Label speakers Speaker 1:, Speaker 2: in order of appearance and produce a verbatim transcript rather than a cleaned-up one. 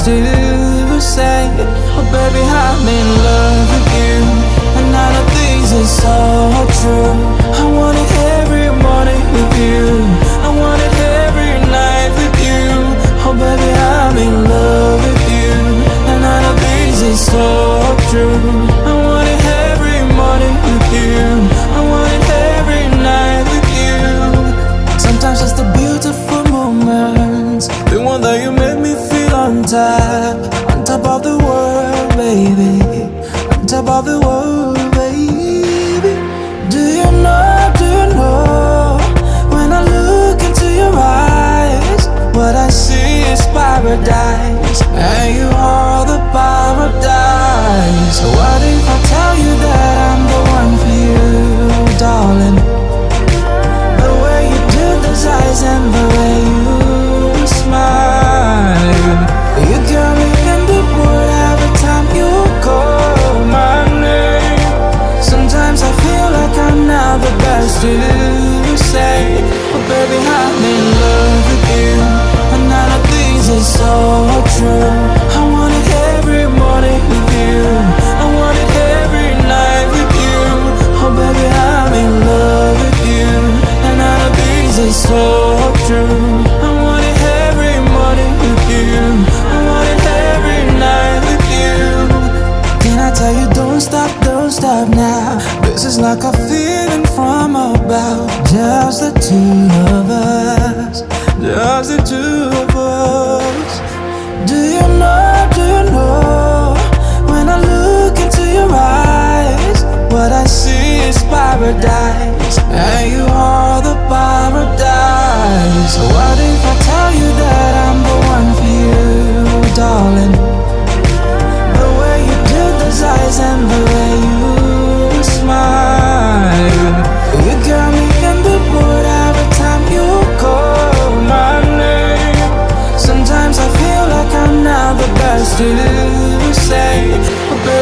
Speaker 1: best to say. Oh baby, I'm in love with you, and none of these is so true. I want it every morning with you, I want it every night with you. Oh baby, I'm in love with you, and none of these is so true. I want it every morning with you, I want it every night with you. Sometimes it's the beautiful moments, the one that you make me feel on top, on top of the world, baby, on top of the world, baby. Do you know, do you know, when I look into your eyes, what I see is paradise, and you are the paradise. So what if I tell you that I'm the one for you, darling? The way you do those eyes and the way you smile, you got me in the mood every time you call my name. Sometimes I feel like I'm not the best to say. Oh baby, I'm in love with you, and none of these is so true. I want it every morning with you, I want it every night with you. Oh baby, I'm in love with you, and none of these is so true. I want it every morning with you, I want it every night with you. Can I tell you, don't stop, don't stop now. This is like a feeling from above. Just the two of us, just the two of us. Do you know, do you know, when I look into your eyes, what I see is paradise, and you are the paradise. So what if I tell you that I'm the one for you, darling? The way you do those eyes and the way you smile, you got me in the mood every time you call my name. Sometimes I feel like I'm not the best to say. Oh, baby,